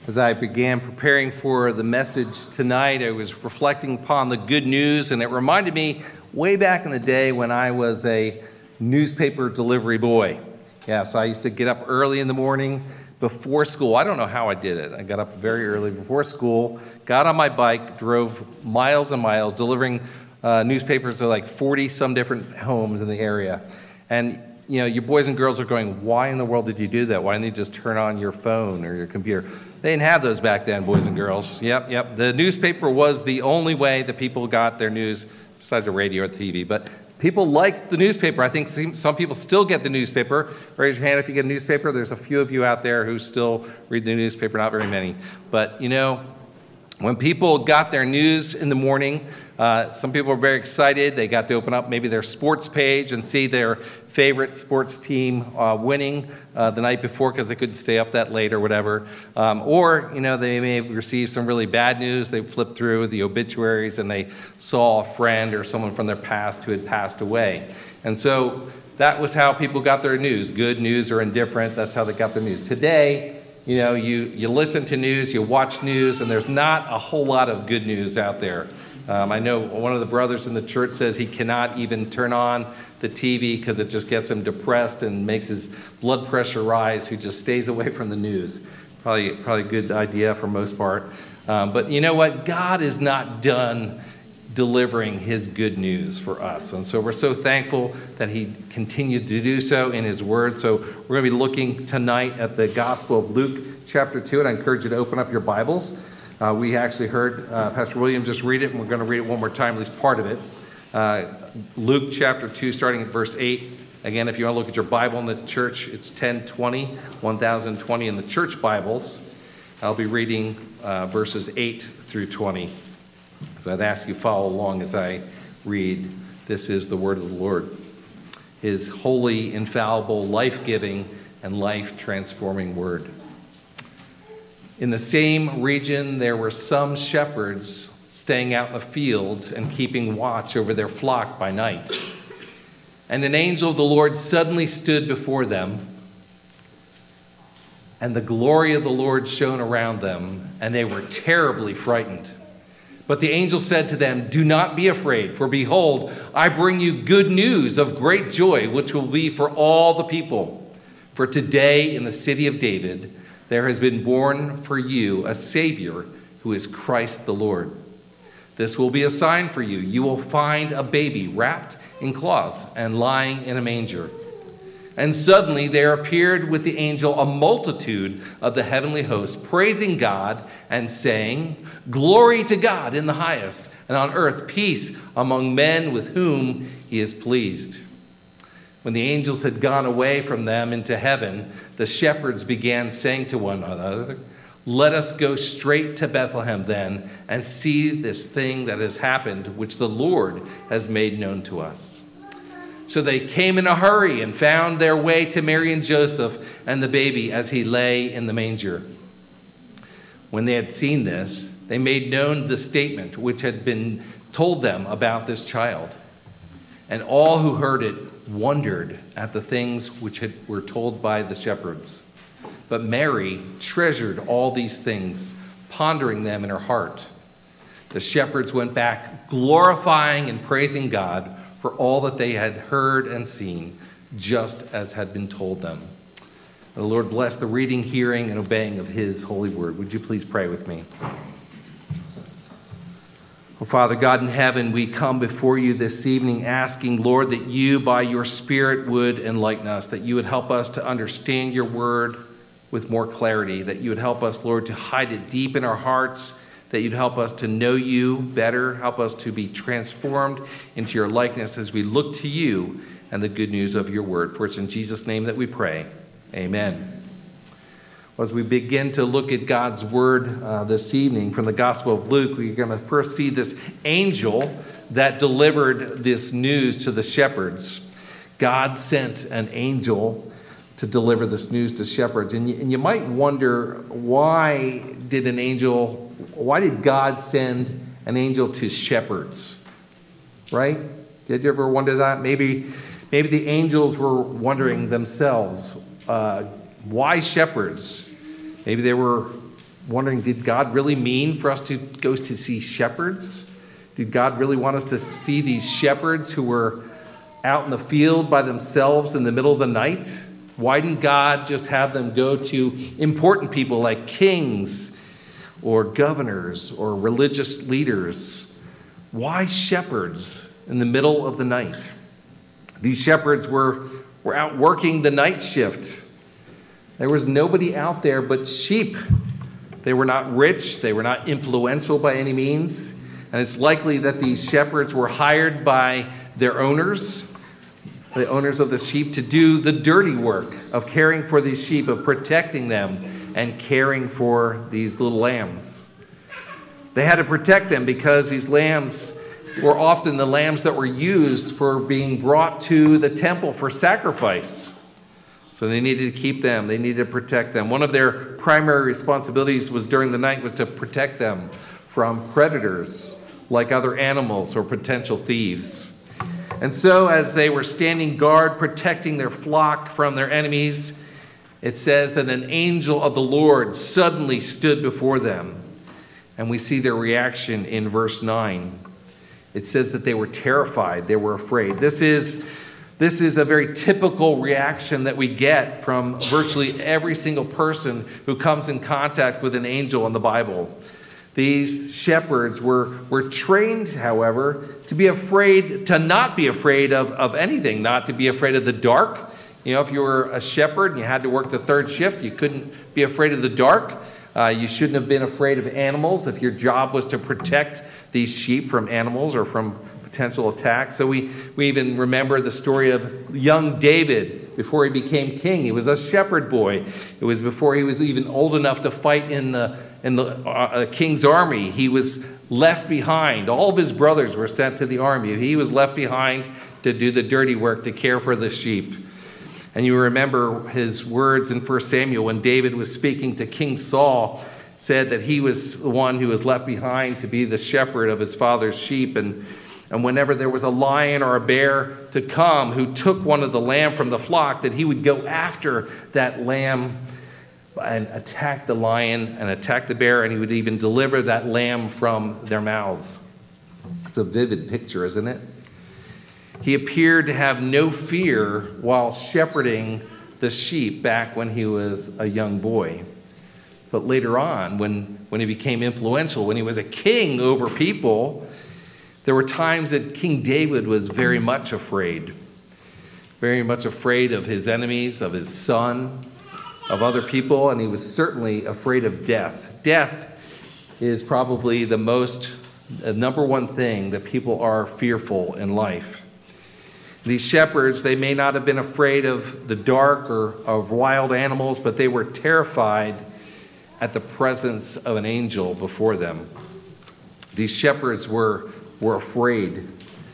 As I began preparing for the message tonight, I was reflecting upon the good news, and it reminded me way back in the day when I was a newspaper delivery boy. Yes, I used to get up early in the morning before school. I don't know how I did it. I got up very early before school, got on my bike, drove miles and miles, delivering newspapers to like 40-some different homes in the area. And you know, your boys and girls are going, why in the world did you do that? Why didn't you just turn on your phone or your computer? They didn't have those back then, boys and girls. Yep. The newspaper was the only way that people got their news, besides the radio or TV. But people liked the newspaper. I think some people still get the newspaper. Raise your hand if you get a newspaper. There's a few of you out there who still read the newspaper, not very many. But, you know, when people got their news in the morning, some people were very excited. They got to open up maybe their sports page and see their favorite sports team winning the night before because they couldn't stay up that late or whatever. Or, you know, they may have received some really bad news. They flipped through the obituaries and they saw a friend or someone from their past who had passed away. And so that was how people got their news, good news or indifferent. That's how they got their news. Today, you know, you listen to news, you watch news, and there's not a whole lot of good news out there. I know one of the brothers in the church says he cannot even turn on the TV because it just gets him depressed and makes his blood pressure rise, who just stays away from the news. Probably a good idea for most part. But you know what? God is not done delivering his good news for us. And so we're so thankful that he continues to do so in his word. So we're going to be looking tonight at the Gospel of Luke chapter 2, and I encourage you to open up your Bibles. We actually heard Pastor William just read it, and we're going to read it one more time, at least part of it. Luke chapter 2, starting at verse 8. Again, if you want to look at your Bible in the church, it's 1020 in the church Bibles. I'll be reading verses 8 through 20. So I'd ask you follow along as I read. This is the word of the Lord. His holy, infallible, life-giving, and life-transforming word. In the same region, there were some shepherds staying out in the fields and keeping watch over their flock by night. And an angel of the Lord suddenly stood before them, and the glory of the Lord shone around them, and they were terribly frightened. But the angel said to them, "Do not be afraid, for behold, I bring you good news of great joy, which will be for all the people. For today in the city of David, there has been born for you a Savior who is Christ the Lord. This will be a sign for you. You will find a baby wrapped in cloths and lying in a manger." And suddenly there appeared with the angel a multitude of the heavenly host, praising God and saying, "Glory to God in the highest, and on earth peace among men with whom he is pleased." When the angels had gone away from them into heaven, the shepherds began saying to one another, "Let us go straight to Bethlehem then, and see this thing that has happened, which the Lord has made known to us." So they came in a hurry and found their way to Mary and Joseph and the baby as he lay in the manger. When they had seen this, they made known the statement which had been told them about this child. And all who heard it wondered at the things which were told by the shepherds. But Mary treasured all these things, pondering them in her heart. The shepherds went back, glorifying and praising God for all that they had heard and seen, just as had been told them. The Lord bless the reading, hearing, and obeying of his holy word. Would you please pray with me? Oh, Father God in heaven, we come before you this evening asking, Lord, that you by your Spirit would enlighten us, that you would help us to understand your word with more clarity, that you would help us, Lord, to hide it deep in our hearts, that you'd help us to know you better, help us to be transformed into your likeness as we look to you and the good news of your word. For it's in Jesus' name that we pray. Amen. Well, as we begin to look at God's word this evening from the Gospel of Luke, we're going to first see this angel that delivered this news to the shepherds. God sent an angel to deliver this news to shepherds. And you might wonder, why did God send an angel to shepherds? Right? Did you ever wonder that? Maybe the angels were wondering themselves, why shepherds? Maybe they were wondering, did God really mean for us to go to see shepherds? Did God really want us to see these shepherds who were out in the field by themselves in the middle of the night? Why didn't God just have them go to important people like kings or governors or religious leaders? Why shepherds in the middle of the night? These shepherds were out working the night shift. There was nobody out there but sheep. They were not rich. They were not influential by any means. And it's likely that these shepherds were hired by their owners, the owners of the sheep, to do the dirty work of caring for these sheep, of protecting them and caring for these little lambs. They had to protect them because these lambs were often the lambs that were used for being brought to the temple for sacrifice. So they needed to keep them. They needed to protect them. One of their primary responsibilities was during the night was to protect them from predators like other animals or potential thieves. And so as they were standing guard, protecting their flock from their enemies, it says that an angel of the Lord suddenly stood before them. And we see their reaction in verse 9. It says that they were terrified. They were afraid. This is a very typical reaction that we get from virtually every single person who comes in contact with an angel in the Bible. These shepherds were trained, however, to not be afraid of anything, not to be afraid of the dark. You know, if you were a shepherd and you had to work the third shift, you couldn't be afraid of the dark. You shouldn't have been afraid of animals if your job was to protect these sheep from animals or from potential attacks. So we even remember the story of young David before he became king. He was a shepherd boy. It was before he was even old enough to fight in the king's army. He was left behind. All of his brothers were sent to the army. He was left behind to do the dirty work, to care for the sheep. And you remember his words in 1 Samuel when David was speaking to King Saul, said that he was the one who was left behind to be the shepherd of his father's sheep. And whenever there was a lion or a bear to come who took one of the lamb from the flock, that he would go after that lamb and attack the lion and attack the bear, and he would even deliver that lamb from their mouths. It's a vivid picture, isn't it? He appeared to have no fear while shepherding the sheep back when he was a young boy. But later on, when he became influential, when he was a king over people, there were times that King David was very much afraid of his enemies, of his son, of other people, and he was certainly afraid of death. Death is probably the number one thing that people are fearful in life. These shepherds, they may not have been afraid of the dark or of wild animals, but they were terrified at the presence of an angel before them. These shepherds were afraid.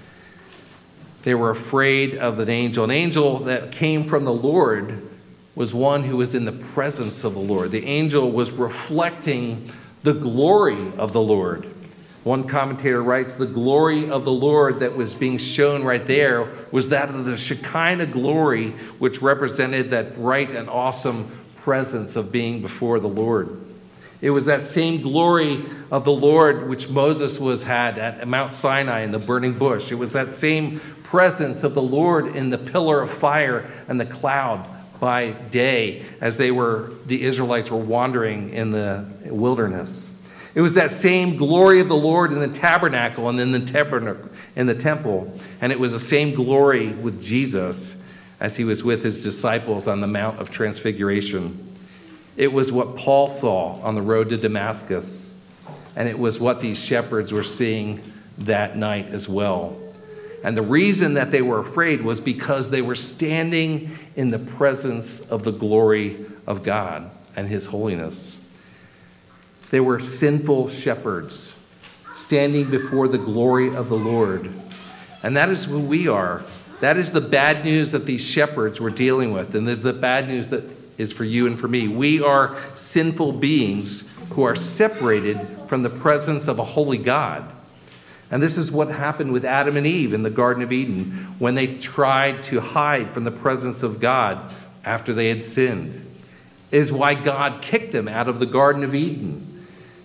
They were afraid of an angel. An angel that came from the Lord was one who was in the presence of the Lord. The angel was reflecting the glory of the Lord. One commentator writes, the glory of the Lord that was being shown right there was that of the Shekinah glory, which represented that bright and awesome presence of being before the Lord. It was that same glory of the Lord which Moses had at Mount Sinai in the burning bush. It was that same presence of the Lord in the pillar of fire and the cloud by day as the Israelites were wandering in the wilderness. It was that same glory of the Lord in the tabernacle and in the temple. And it was the same glory with Jesus as he was with his disciples on the Mount of Transfiguration. It was what Paul saw on the road to Damascus. And it was what these shepherds were seeing that night as well. And the reason that they were afraid was because they were standing in the presence of the glory of God and his holiness. They were sinful shepherds standing before the glory of the Lord. And that is who we are. That is the bad news that these shepherds were dealing with. And there's the bad news that is for you and for me. We are sinful beings who are separated from the presence of a holy God. And this is what happened with Adam and Eve in the Garden of Eden when they tried to hide from the presence of God after they had sinned. It is why God kicked them out of the Garden of Eden.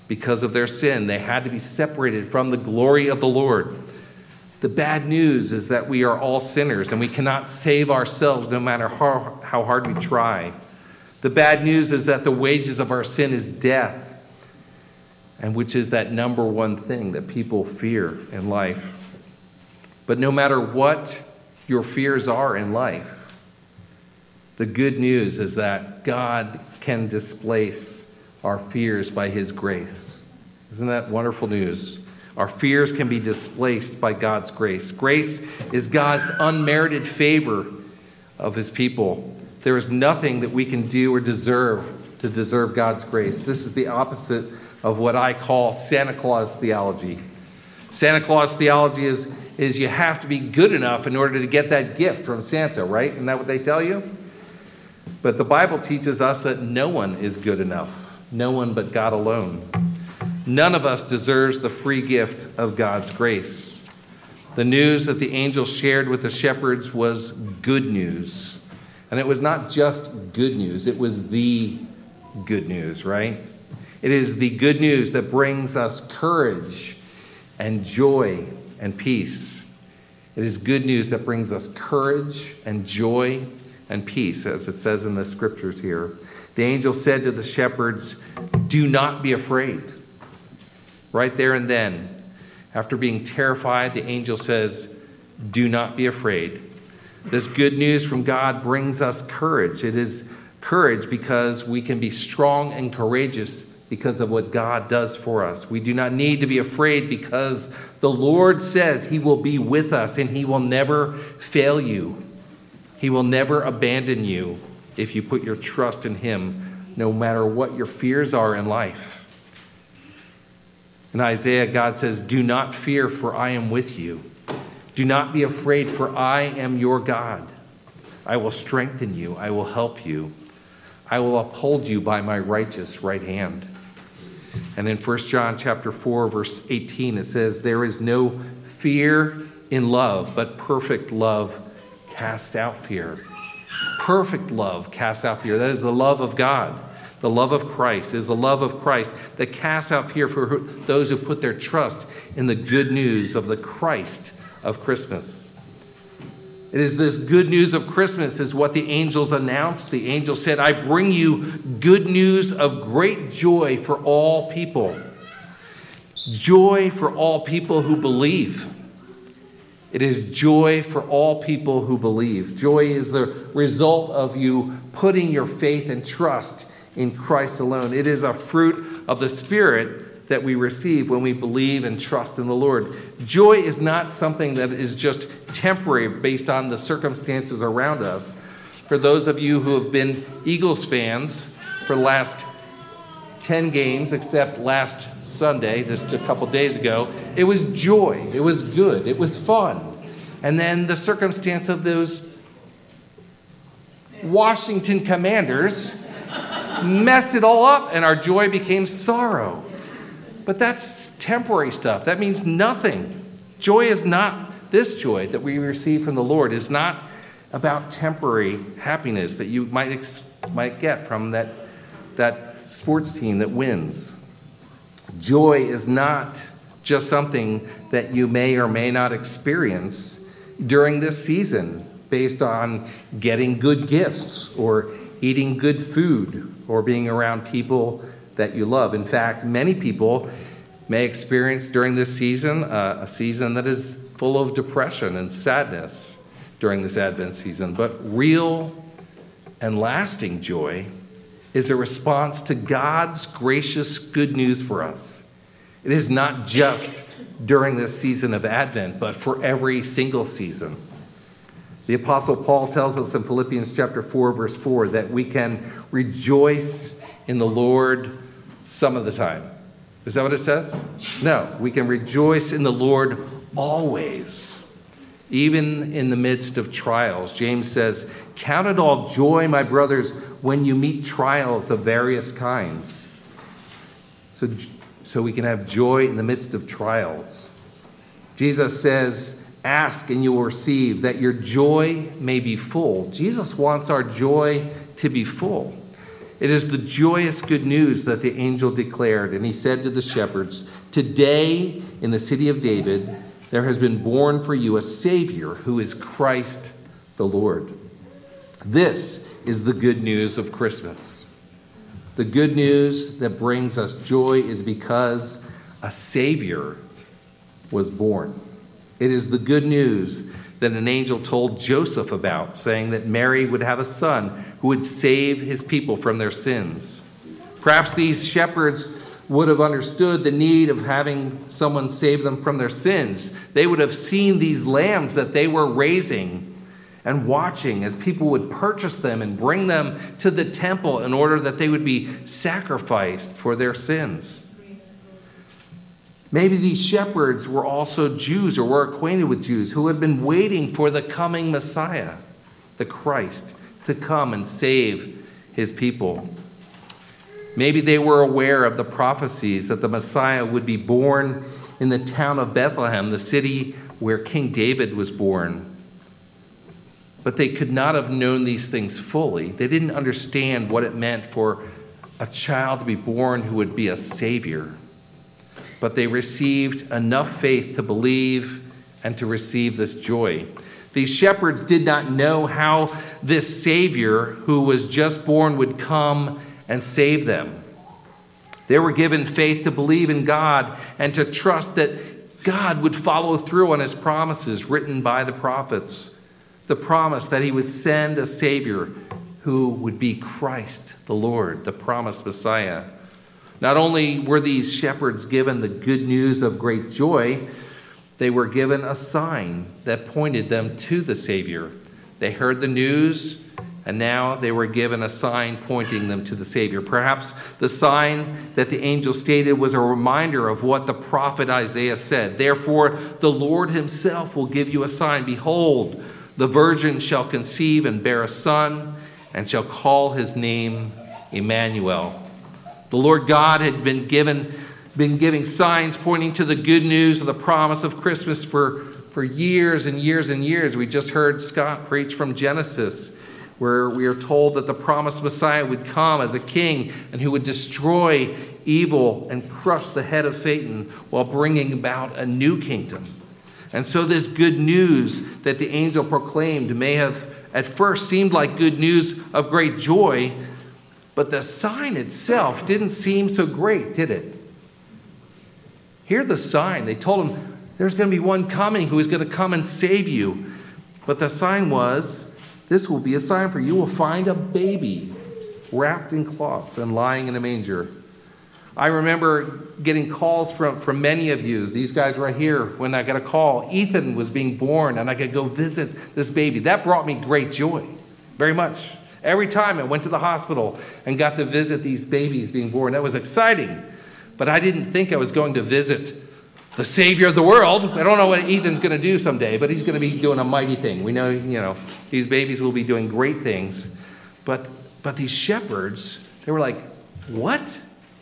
because of their sin. They had to be separated from the glory of the Lord. The bad news is that we are all sinners and we cannot save ourselves no matter how hard we try. The bad news is that the wages of our sin is death, and which is that number one thing that people fear in life. But no matter what your fears are in life, the good news is that God can displace our fears by his grace. Isn't that wonderful news? Our fears can be displaced by God's grace. Grace is God's unmerited favor of his people. There is nothing that we can do or deserve to deserve God's grace. This is the opposite of what I call Santa Claus theology. Santa Claus theology is you have to be good enough in order to get that gift from Santa, right? Isn't that what they tell you? But the Bible teaches us that no one is good enough. No one but God alone. None of us deserves the free gift of God's grace. The news that the angel shared with the shepherds was good news. And it was not just good news, it was the good news, right? It is the good news that brings us courage and joy and peace. It is good news that brings us courage and joy and peace, as it says in the scriptures here. The angel said to the shepherds, "Do not be afraid." Right there and then, after being terrified, the angel says, "Do not be afraid." This good news from God brings us courage. It is courage because we can be strong and courageous because of what God does for us. We do not need to be afraid because the Lord says he will be with us and he will never fail you. He will never abandon you if you put your trust in him, no matter what your fears are in life. In Isaiah, God says, "Do not fear, for I am with you. Do not be afraid, for I am your God. I will strengthen you. I will help you. I will uphold you by my righteous right hand." And in 1 John chapter 4, verse 18, it says, "There is no fear in love, but perfect love casts out fear." Perfect love casts out fear. That is the love of God. The love of Christ is the love of Christ that casts out fear for those who put their trust in the good news of the Christ of Christmas. It is this good news of Christmas is what the angels announced. The angel said, "I bring you good news of great joy for all people." Joy for all people who believe. It is joy for all people who believe. Joy is the result of you putting your faith and trust in Christ alone. It is a fruit of the Spirit that we receive when we believe and trust in the Lord. Joy is not something that is just temporary based on the circumstances around us. For those of you who have been Eagles fans for the last 10 games, except last Sunday, just a couple days ago, it was joy. It was good. It was fun. And then the circumstance of those Washington Commanders messed it all up, and our joy became sorrow. But that's temporary stuff. That means nothing. Joy is not, this joy that we receive from the Lord is not about temporary happiness that you might get from that sports team that wins. Joy is not just something that you may or may not experience during this season based on getting good gifts or eating good food or being around people that you love. In fact, many people may experience during this season a season that is full of depression and sadness during this Advent season. But real and lasting joy is a response to God's gracious good news for us. It is not just during this season of Advent, but for every single season. The Apostle Paul tells us in Philippians chapter 4, verse 4, that we can rejoice in the Lord some of the time. Is that what it says? No, we can rejoice in the Lord always, even in the midst of trials. James says, "Count it all joy, my brothers, when you meet trials of various kinds." So we can have joy in the midst of trials. Jesus says, "Ask and you will receive, that your joy may be full." Jesus wants our joy to be full. It is the joyous good news that the angel declared. And he said to the shepherds, "Today in the city of David, there has been born for you a Savior who is Christ the Lord." This is the good news of Christmas. The good news that brings us joy is because a Savior was born. It is the good news that an angel told Joseph about, saying that Mary would have a son who would save his people from their sins. Perhaps these shepherds would have understood the need of having someone save them from their sins. They would have seen these lambs that they were raising and watching as people would purchase them and bring them to the temple in order that they would be sacrificed for their sins. Maybe these shepherds were also Jews or were acquainted with Jews who had been waiting for the coming Messiah, the Christ, to come and save his people. Maybe they were aware of the prophecies that the Messiah would be born in the town of Bethlehem, the city where King David was born. But they could not have known these things fully. They didn't understand what it meant for a child to be born who would be a Savior. But they received enough faith to believe and to receive this joy. These shepherds did not know how this Savior who was just born would come and save them. They were given faith to believe in God and to trust that God would follow through on his promises written by the prophets. The promise that he would send a Savior who would be Christ the Lord, the promised Messiah. Not only were these shepherds given the good news of great joy, they were given a sign that pointed them to the Savior. They heard the news, and now they were given a sign pointing them to the Savior. Perhaps the sign that the angel stated was a reminder of what the prophet Isaiah said. "Therefore, the Lord himself will give you a sign. Behold, the virgin shall conceive and bear a son, and shall call his name Emmanuel." The Lord God had been giving signs pointing to the good news of the promise of Christmas for years and years and years. We just heard Scott preach from Genesis, where we are told that the promised Messiah would come as a king and who would destroy evil and crush the head of Satan while bringing about a new kingdom. And so this good news that the angel proclaimed may have at first seemed like good news of great joy, but the sign itself didn't seem so great, did it? Hear the sign. They told him there's going to be one coming who is going to come and save you. But the sign was, "This will be a sign for you. You will find a baby wrapped in cloths and lying in a manger." I remember getting calls from many of you, these guys right here, when I got a call. Ethan was being born and I could go visit this baby. That brought me great joy, very much. Every time I went to the hospital and got to visit these babies being born, that was exciting. But I didn't think I was going to visit the Savior of the world. I don't know what Ethan's going to do someday, but he's going to be doing a mighty thing. We know, these babies will be doing great things. But these shepherds, they were like, what?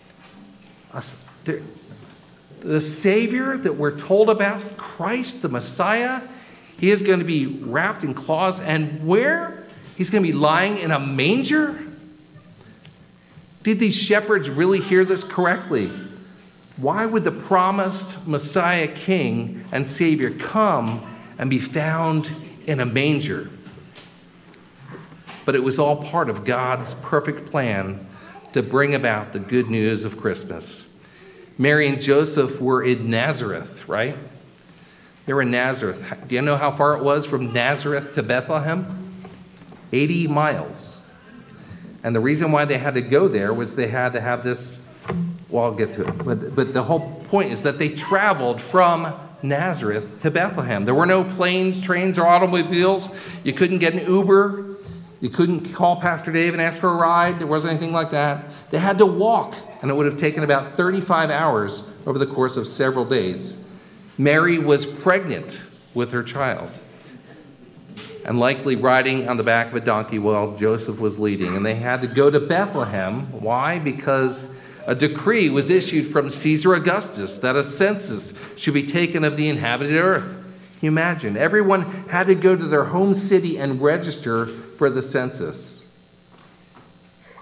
The Savior that we're told about, Christ, the Messiah, he is going to be wrapped in cloths. And where? He's going to be lying in a manger? Did these shepherds really hear this correctly? Why would the promised Messiah King and Savior come and be found in a manger? But it was all part of God's perfect plan to bring about the good news of Christmas. Mary and Joseph were in Nazareth, right? They were in Nazareth. Do you know how far it was from Nazareth to Bethlehem? 80 miles. And the reason why they had to go there was they had to have this, well, I'll get to it. But the whole point is that they traveled from Nazareth to Bethlehem. There were no planes, trains, or automobiles. You couldn't get an Uber. You couldn't call Pastor Dave and ask for a ride. There wasn't anything like that. They had to walk, and it would have taken about 35 hours over the course of several days. Mary was pregnant with her child and likely riding on the back of a donkey while Joseph was leading. And they had to go to Bethlehem. Why? Because a decree was issued from Caesar Augustus that a census should be taken of the inhabited earth. Can you imagine? Everyone had to go to their home city and register for the census.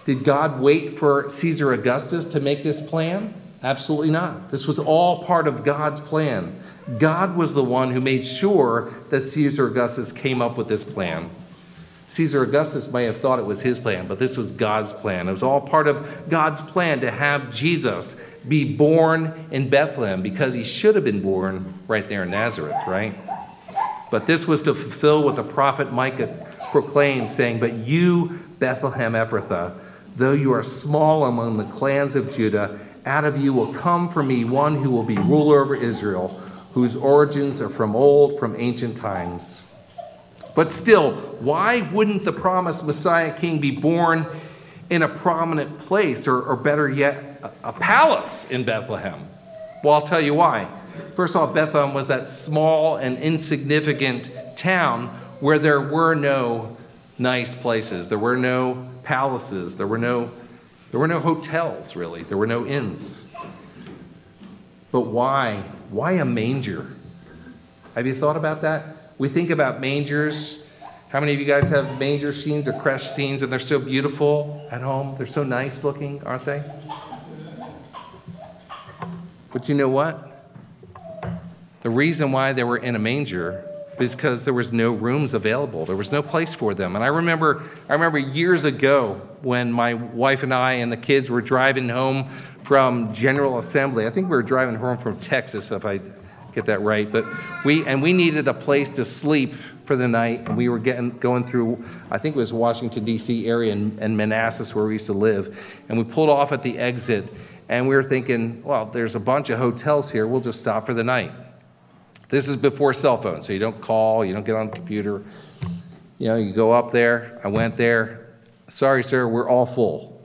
Did God wait for Caesar Augustus to make this plan? Absolutely not. This was all part of God's plan. God was the one who made sure that Caesar Augustus came up with this plan. Caesar Augustus may have thought it was his plan, but this was God's plan. It was all part of God's plan to have Jesus be born in Bethlehem, because he should have been born right there in Nazareth, right? But this was to fulfill what the prophet Micah proclaimed, saying, "But you, Bethlehem Ephrathah, though you are small among the clans of Judah, out of you will come for me one who will be ruler over Israel, whose origins are from old, from ancient times." But still, why wouldn't the promised Messiah King be born in a prominent place, or better yet, a palace in Bethlehem? Well, I'll tell you why. First off, Bethlehem was that small and insignificant town where there were no nice places. There were no palaces. There were no hotels, really. There were no inns. But why? Why a manger? Have you thought about that? We think about mangers. How many of you guys have manger scenes or creche scenes, and they're so beautiful at home? They're so nice looking, aren't they? But you know what? The reason why they were in a manger is because there was no rooms available. There was no place for them. And I remember years ago when my wife and I and the kids were driving home from General Assembly. I think we were driving home from Texas, if I get that right. But we needed a place to sleep for the night, and we were going through, I think it was Washington, D.C. area and Manassas, where we used to live. And we pulled off at the exit, and we were thinking, well, there's a bunch of hotels here. We'll just stop for the night. This is before cell phones, so you don't call, you don't get on the computer. You go up there. I went there. "Sorry, sir, we're all full."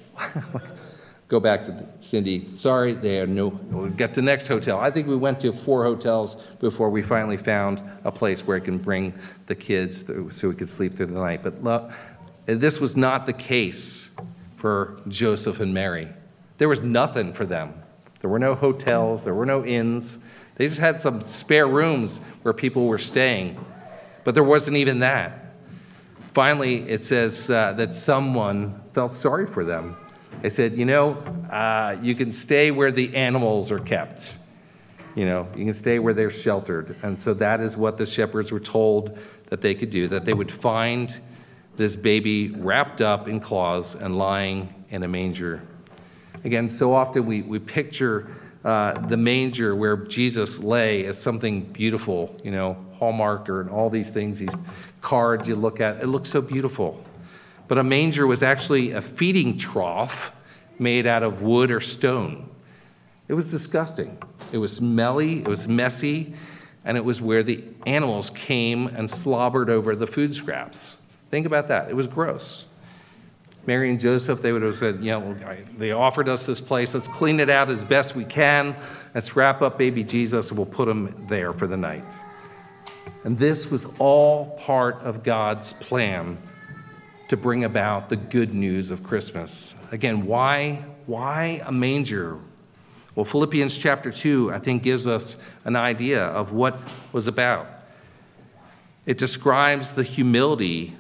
Go back to Cindy. "Sorry, they are no." We'll get to the next hotel. I think we went to 4 hotels before we finally found a place where I can bring the kids so we could sleep through the night. But this was not the case for Joseph and Mary. There was nothing for them. There were no hotels. There were no inns. They just had some spare rooms where people were staying. But there wasn't even that. Finally, it says that someone felt sorry for them. They said, you can stay where the animals are kept. You can stay where they're sheltered. And so that is what the shepherds were told that they could do, that they would find this baby wrapped up in cloths and lying in a manger. Again, so often we picture the manger where Jesus lay as something beautiful, Hallmark and all these things, these cards you look at. It looks so beautiful. But a manger was actually a feeding trough made out of wood or stone. It was disgusting. It was smelly, it was messy, and it was where the animals came and slobbered over the food scraps. Think about that. It was gross. Mary and Joseph, they would have said, they offered us this place. Let's clean it out as best we can. Let's wrap up baby Jesus, and we'll put him there for the night. And this was all part of God's plan to bring about the good news of Christmas. Again, why a manger? Well, Philippians chapter 2, I think, gives us an idea of what was about. It describes the humility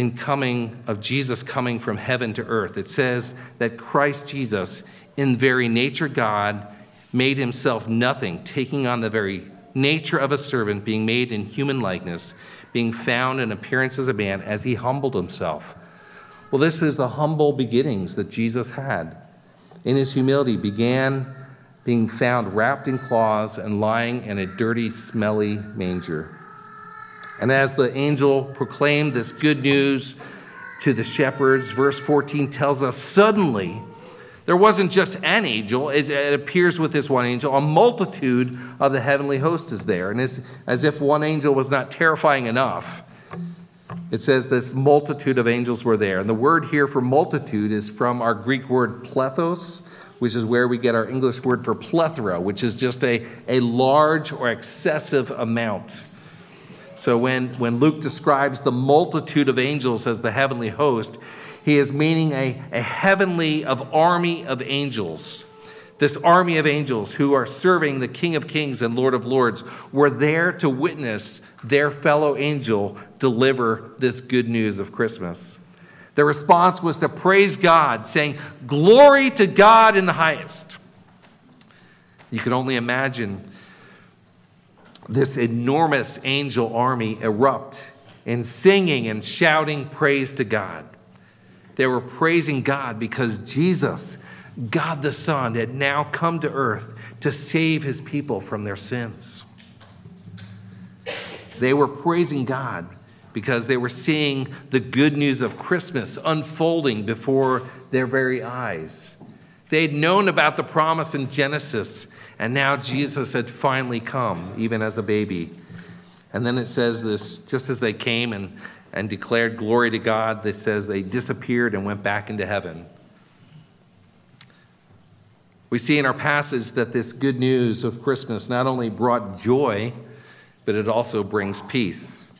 of Jesus coming from heaven to earth. It says that Christ Jesus, in very nature God, made himself nothing, taking on the very nature of a servant, being made in human likeness, being found in appearance as a man, as he humbled himself. Well, this is the humble beginnings that Jesus had. In his humility began being found wrapped in cloths and lying in a dirty, smelly manger. And as the angel proclaimed this good news to the shepherds, verse 14 tells us, suddenly, there wasn't just an angel, it appears with this one angel, a multitude of the heavenly host is there. And it's as if one angel was not terrifying enough. It says this multitude of angels were there. And the word here for multitude is from our Greek word plethos, which is where we get our English word for plethora, which is just a large or excessive amount. So when Luke describes the multitude of angels as the heavenly host, he is meaning a heavenly army of angels. This army of angels who are serving the King of Kings and Lord of Lords were there to witness their fellow angel deliver this good news of Christmas. Their response was to praise God, saying, "Glory to God in the highest." You can only imagine this enormous angel army erupt in singing and shouting praise to God. They were praising God because Jesus, God the Son, had now come to earth to save his people from their sins. They were praising God because they were seeing the good news of Christmas unfolding before their very eyes. They had known about the promise in Genesis, and now Jesus had finally come, even as a baby. And then it says this, just as they came and declared glory to God, it says they disappeared and went back into heaven. We see in our passage that this good news of Christmas not only brought joy, but it also brings peace.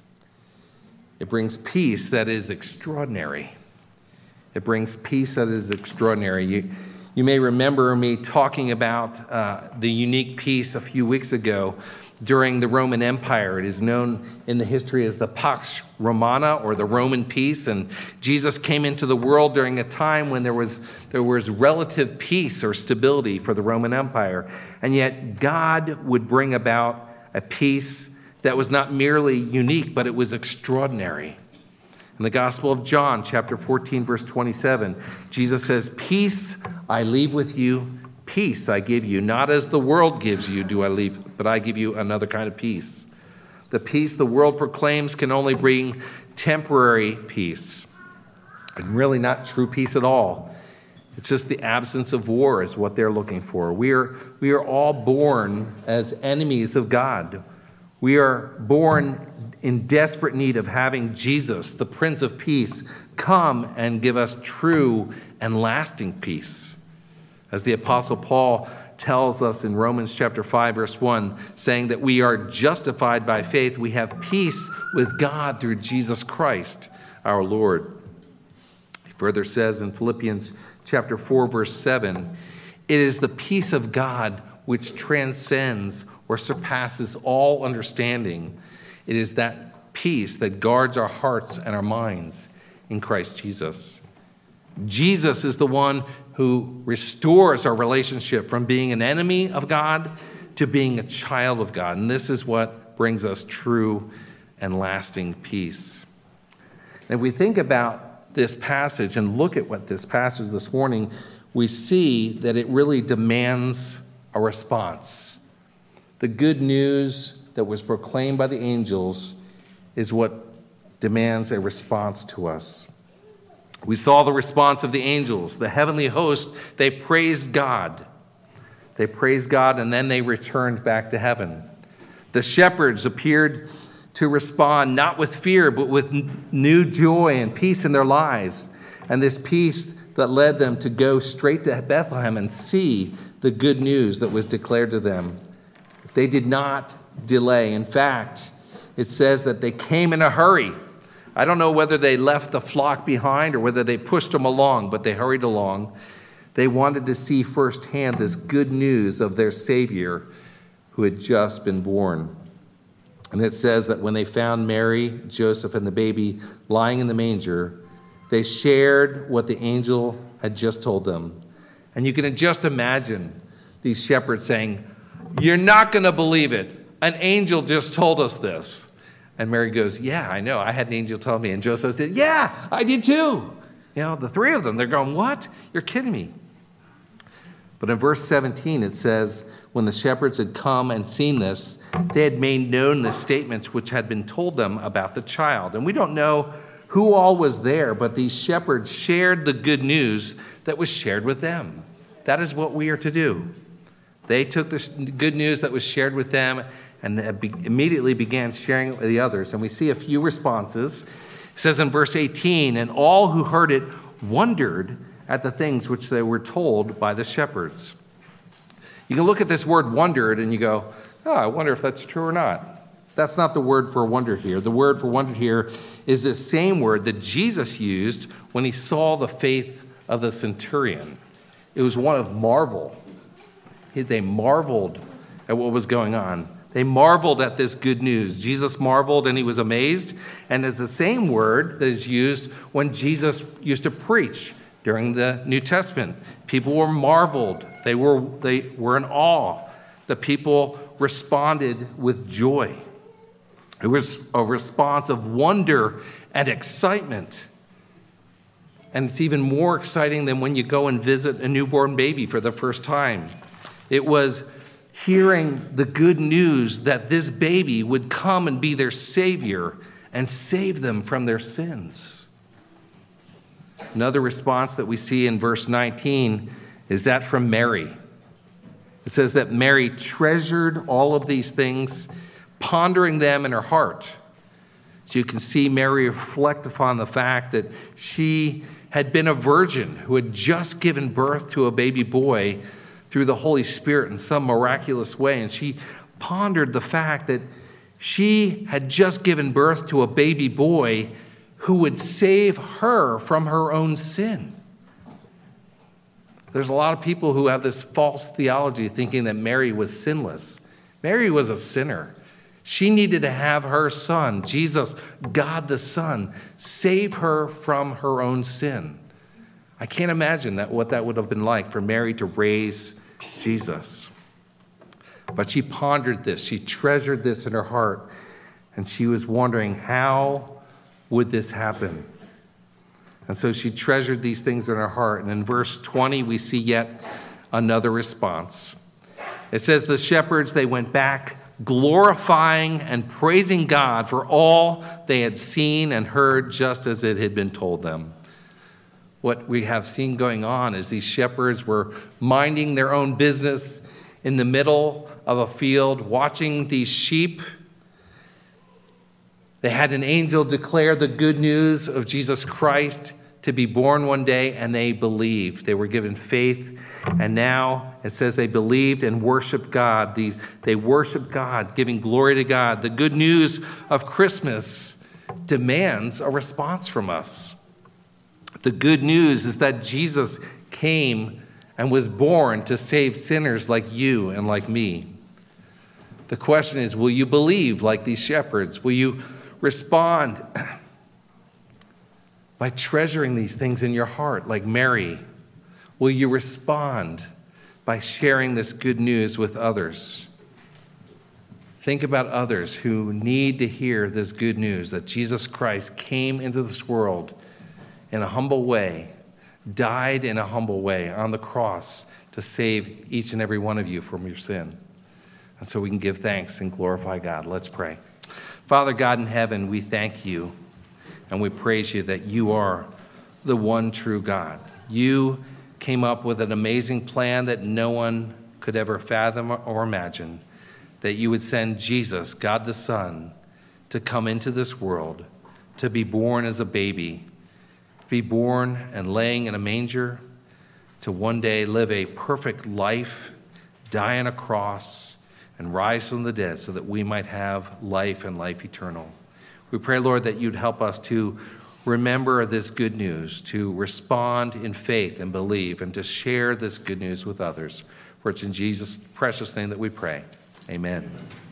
It brings peace that is extraordinary. It brings peace that is extraordinary. You may remember me talking about the unique peace a few weeks ago during the Roman Empire. It is known in the history as the Pax Romana, or the Roman peace. And Jesus came into the world during a time when there was relative peace or stability for the Roman Empire. And yet God would bring about a peace that was not merely unique, but it was extraordinary. In the Gospel of John, chapter 14, verse 27, Jesus says, "Peace I leave with you, peace I give you. Not as the world gives you do I leave, but I give you another kind of peace." The peace the world proclaims can only bring temporary peace, and really not true peace at all. It's just the absence of war is what they're looking for. We are all born as enemies of God. We are born in desperate need of having Jesus, the Prince of Peace, come and give us true and lasting peace. As the Apostle Paul tells us in Romans chapter 5, verse 1, saying that we are justified by faith, we have peace with God through Jesus Christ, our Lord. He further says in Philippians chapter 4, verse 7, "It is the peace of God which transcends or surpasses all understanding. It is that peace that guards our hearts and our minds in Christ Jesus." Jesus is the one who restores our relationship from being an enemy of God to being a child of God. And this is what brings us true and lasting peace. And if we think about this passage and look at what this passage this morning, we see that it really demands a response. The good news that was proclaimed by the angels is what demands a response to us. We saw the response of the angels. The heavenly host, they praised God. They praised God, and then they returned back to heaven. The shepherds appeared to respond not with fear, but with new joy and peace in their lives. And this peace that led them to go straight to Bethlehem and see the good news that was declared to them. They did not delay. In fact, it says that they came in a hurry. I don't know whether they left the flock behind or whether they pushed them along, but they hurried along. They wanted to see firsthand this good news of their Savior who had just been born. And it says that when they found Mary, Joseph, and the baby lying in the manger, they shared what the angel had just told them. And you can just imagine these shepherds saying, "You're not going to believe it. An angel just told us this." And Mary goes, "Yeah, I know. I had an angel tell me." And Joseph said, "Yeah, I did too." You know, the three of them, they're going, "What? You're kidding me." But in verse 17, it says, when the shepherds had come and seen this, they had made known the statements which had been told them about the child. And we don't know who all was there, but these shepherds shared the good news that was shared with them. That is what we are to do. They took the good news that was shared with them and immediately began sharing it with the others. And we see a few responses. It says in verse 18, "And all who heard it wondered at the things which they were told by the shepherds." You can look at this word "wondered" and you go, "Oh, I wonder if that's true or not." That's not the word for wonder here. The word for wonder here is the same word that Jesus used when he saw the faith of the centurion. It was one of marvel. They marveled at what was going on. They marveled at this good news. Jesus marveled and he was amazed. And it's the same word that is used when Jesus used to preach during the New Testament. People were marveled. They were in awe. The people responded with joy. It was a response of wonder and excitement. And it's even more exciting than when you go and visit a newborn baby for the first time. It was hearing the good news that this baby would come and be their Savior and save them from their sins. Another response that we see in verse 19 is that from Mary. It says that Mary treasured all of these things, pondering them in her heart. So you can see Mary reflect upon the fact that she had been a virgin who had just given birth to a baby boy through the Holy Spirit in some miraculous way. And she pondered the fact that she had just given birth to a baby boy who would save her from her own sin. There's a lot of people who have this false theology thinking that Mary was sinless. Mary was a sinner. She needed to have her son, Jesus, God the Son, save her from her own sin. I can't imagine what that would have been like for Mary to raise Jesus. But she pondered this. She treasured this in her heart. And she was wondering, how would this happen? And so she treasured these things in her heart. And in verse 20, we see yet another response. It says, the shepherds, they went back glorifying and praising God for all they had seen and heard, just as it had been told them. What we have seen going on is these shepherds were minding their own business in the middle of a field, watching these sheep. They had an angel declare the good news of Jesus Christ to be born one day, and they believed. They were given faith, and now it says they believed and worshiped God. They worshiped God, giving glory to God. The good news of Christmas demands a response from us. The good news is that Jesus came and was born to save sinners like you and like me. The question is, will you believe like these shepherds? Will you respond by treasuring these things in your heart like Mary? Will you respond by sharing this good news with others? Think about others who need to hear this good news that Jesus Christ came into this world in a humble way, died in a humble way on the cross to save each and every one of you from your sin. And so we can give thanks and glorify God. Let's pray. Father God in heaven, we thank you and we praise you that you are the one true God. You came up with an amazing plan that no one could ever fathom or imagine, that you would send Jesus, God the Son, to come into this world, to be born as a baby, be born and laying in a manger, to one day live a perfect life, die on a cross, and rise from the dead so that we might have life and life eternal. We pray, Lord, that you'd help us to remember this good news, to respond in faith and believe, and to share this good news with others. For it's in Jesus' precious name that we pray. Amen.